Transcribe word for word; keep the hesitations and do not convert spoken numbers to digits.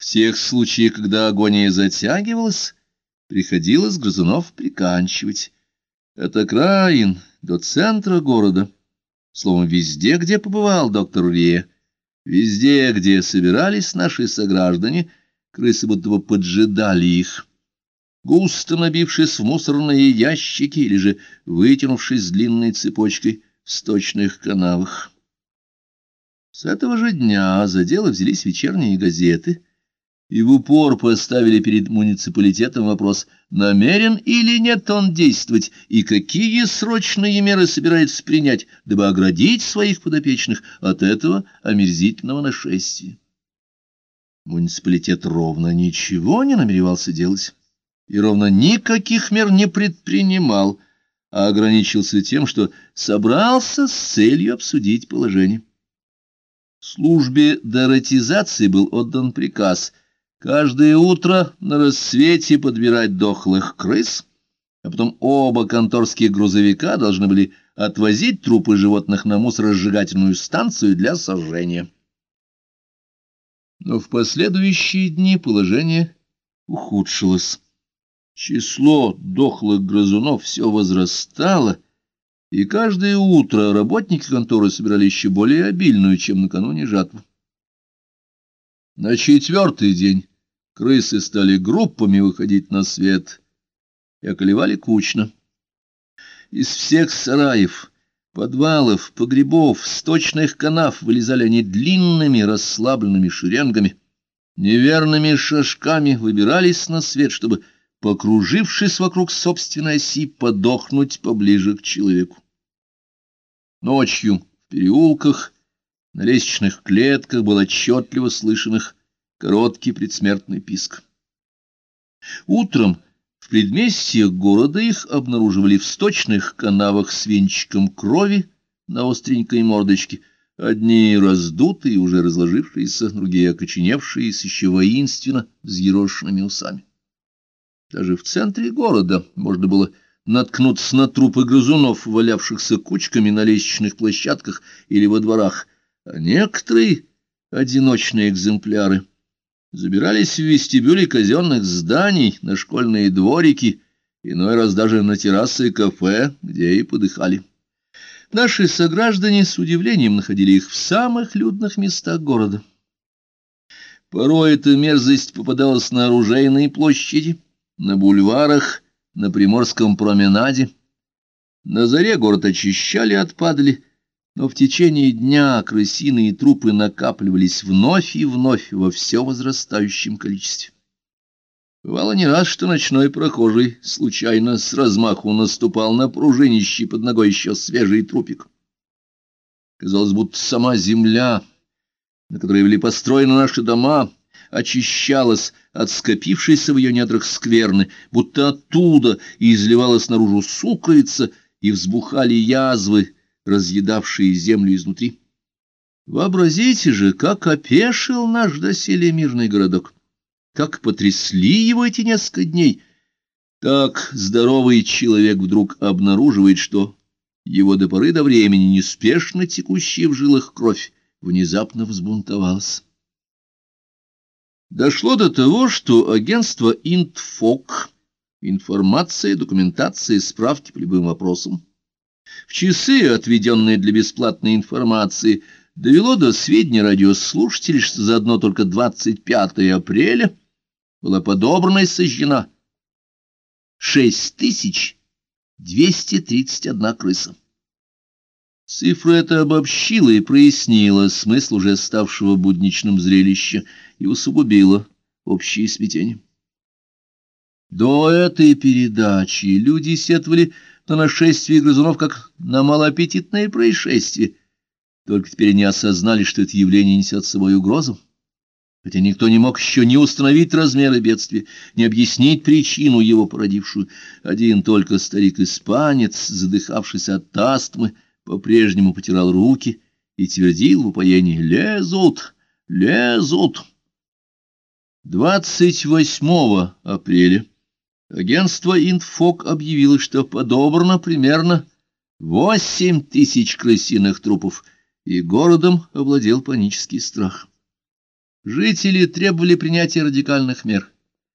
тех случаях, когда агония затягивалась, приходилось грызунов приканчивать. От окраин до центра города, словом, везде, где побывал доктор Рие, везде, где собирались наши сограждане, крысы будто бы поджидали их, густо набившись в мусорные ящики или же вытянувшись длинной цепочкой в сточных канавах. С этого же дня за дело взялись вечерние газеты и в упор поставили перед муниципалитетом вопрос, намерен или нет он действовать, и какие срочные меры собирается принять, дабы оградить своих подопечных от этого омерзительного нашествия. Муниципалитет ровно ничего не намеревался делать и ровно никаких мер не предпринимал, а ограничился тем, что собрался с целью обсудить положение. Службе дератизации был отдан приказ каждое утро на рассвете подбирать дохлых крыс, а потом оба конторских грузовика должны были отвозить трупы животных на мусоросжигательную станцию для сожжения. Но в последующие дни положение ухудшилось. Число дохлых грызунов все возрастало, и каждое утро работники конторы собирали еще более обильную, чем накануне, жатву. На четвертый день крысы стали группами выходить на свет и околевали кучно. Из всех сараев, подвалов, погребов, сточных канав вылезали они длинными расслабленными шеренгами, неверными шажками выбирались на свет, чтобы, покружившись вокруг собственной оси, подохнуть поближе к человеку. Ночью в переулках, на лестничных клетках был отчетливо слышен их короткий предсмертный писк. Утром в предместьях города их обнаруживали в сточных канавах с венчиком крови на остренькой мордочке, одни раздутые, уже разложившиеся, другие окоченевшие, с еще воинственно взъерошенными усами. Даже в центре города можно было наткнуться на трупы грызунов, валявшихся кучками на лестничных площадках или во дворах, а некоторые одиночные экземпляры забирались в вестибюли казенных зданий, на школьные дворики, иной раз даже на террасы кафе, где и подыхали. Наши сограждане с удивлением находили их в самых людных местах города. Порой эта мерзость попадалась на оружейной площади, на бульварах, на Приморском променаде. На заре город очищали от падали, но в течение дня крысиные трупы накапливались вновь и вновь во все возрастающем количестве. Бывало не раз, что ночной прохожий случайно с размаху наступал на пружинищий под ногой еще свежий трупик. Казалось, будто сама земля, на которой были построены наши дома, очищалась от скопившейся в ее недрах скверны, будто оттуда изливалась наружу сукровица, и взбухали язвы, разъедавшие землю изнутри. Вообразите же, как опешил наш доселе мирный городок, как потрясли его эти несколько дней. Так здоровый человек вдруг обнаруживает, что его до поры до времени неспешно текущая в жилах кровь внезапно взбунтовалась. Дошло до того, что агентство «Интфок» — информация, документация, справки по любым вопросам — в часы, отведенные для бесплатной информации, довело до сведения радиослушателей, что за одно только двадцать пятое апреля была подобрана и сожжена шесть тысяч двести тридцать одна крыса. Цифра эта обобщила и прояснила смысл уже ставшего будничным зрелища и усугубила общее смятение. До этой передачи люди сетовали на нашествие грызунов как на малоаппетитное происшествие. Только теперь они осознали, что это явление несет с собой угрозу. Хотя никто не мог еще не установить размеры бедствия, не объяснить причину его породившую. Один только старик-испанец, задыхавшийся от астмы, по-прежнему потирал руки и твердил в упоении: «Лезут! Лезут!» двадцать восьмого апреля агентство «Интфок» объявило, что подобрано примерно восемь тысяч крысиных трупов, и городом овладел панический страх. Жители требовали принятия радикальных мер.